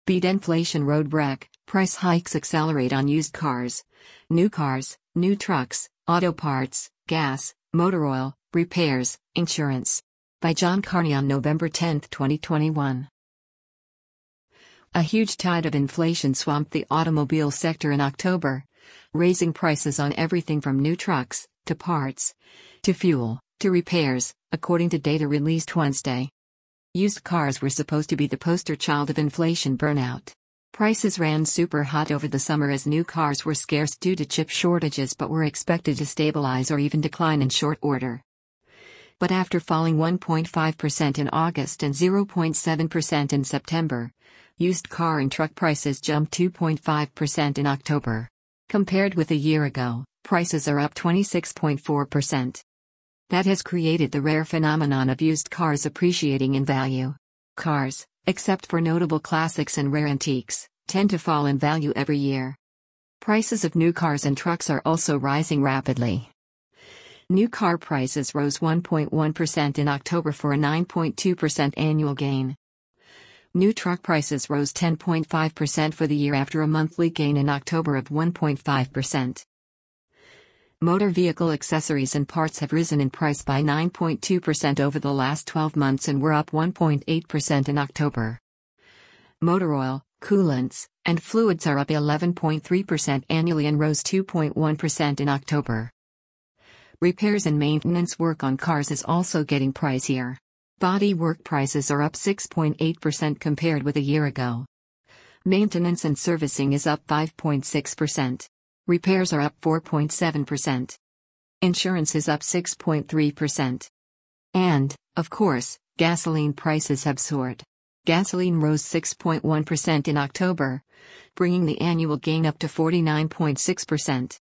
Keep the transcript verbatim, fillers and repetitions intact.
Beat inflation road wreck, price hikes accelerate on used cars. New cars, new trucks, auto parts, gas, motor oil, repairs, insurance. By John Carney on November tenth, twenty twenty-one. A huge tide of inflation swamped the automobile sector in October, raising prices on everything from new trucks, to parts, to fuel, to repairs, according to data released Wednesday. Used cars were supposed to be the poster child of inflation burnout. Prices ran super hot over the summer as new cars were scarce due to chip shortages but were expected to stabilize or even decline in short order. But after falling one point five percent in August and zero point seven percent in September, used car and truck prices jumped two point five percent in October. Compared with a year ago, prices are up twenty-six point four percent. That has created the rare phenomenon of used cars appreciating in value. Cars, except for notable classics and rare antiques, tend to fall in value every year. Prices of new cars and trucks are also rising rapidly. New car prices rose one point one percent in October for a nine point two percent annual gain. New truck prices rose ten point five percent for the year after a monthly gain in October of one point five percent. Motor vehicle accessories and parts have risen in price by nine point two percent over the last twelve months and were up one point eight percent in October. Motor oil, coolants, and fluids are up eleven point three percent annually and rose two point one percent in October. Repairs and maintenance work on cars is also getting pricier. Body work prices are up six point eight percent compared with a year ago. Maintenance and servicing is up five point six percent. Repairs are up four point seven percent. Insurance is up six point three percent. And, of course, gasoline prices have soared. Gasoline rose six point one percent in October, bringing the annual gain up to forty-nine point six percent.